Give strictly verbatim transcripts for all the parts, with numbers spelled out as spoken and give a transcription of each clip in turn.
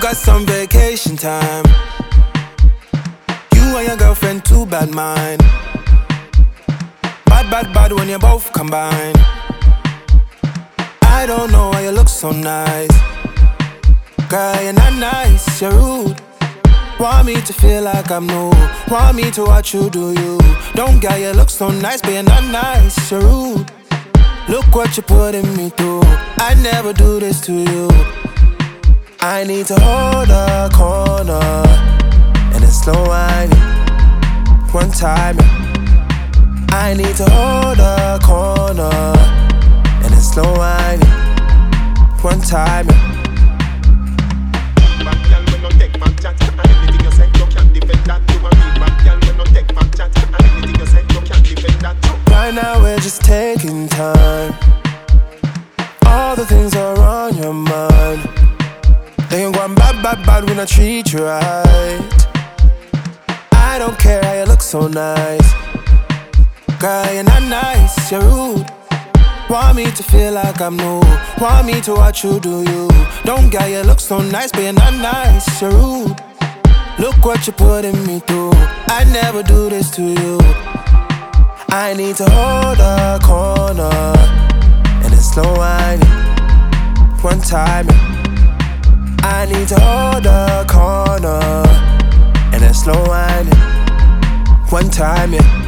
got some vacation time. You and your girlfriend, too bad mind. Bad, bad, bad when you both combine. I don't know why you look so nice. Girl, you're not nice, you're rude. Want me to feel like I'm new. Want me to watch you do you. Don't get you look so nice, but you're not nice, you're rude. Look what you're putting me through. I never do this to you. I need to hold a corner and it's slow whining. One time, yeah. I need to hold a corner and it's slow whining. One time, yeah. Bad girl, we no take back chat. And anything you say, you can't defend that. You a real bad girl, we no take back chat. And anything you say, you can't defend that. Right now we're just taking time. All the things are on your mind. They ain't going bad, bad, bad when I treat you right. I don't care how you look so nice. Girl, you're not nice, you're rude. Want me to feel like I'm new. Want me to watch you do you. Don't get you look so nice, but you're not nice, you're rude. Look what you're putting me through. I never do this to you. I need to hold a corner and it's slow whining. One time, yeah. I need to hold a corner and it's slow whining. One time, yeah.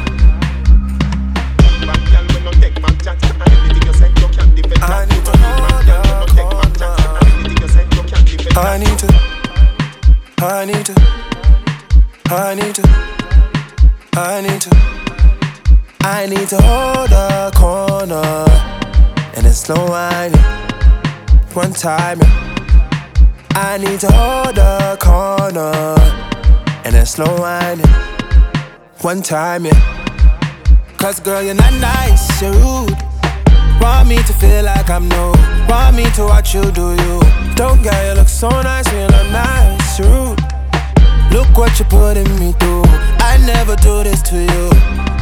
Bad girl, we no take back chat. And anything you say, you can't defend that. I need to hold a corner. And anything you say, you can't defend that. I need to, I need to, I need to, I need to, I need to hold a corner and it's slow whining. One time, yeah. I need to hold a corner and it's slow whining. One time, yeah. Cause girl, you're not nice, you're rude. Want me to feel like I'm new. Want me to watch you do you. Don't get you look so nice when you're not nice, you're rude. Look what you're putting me through. I never do this to you.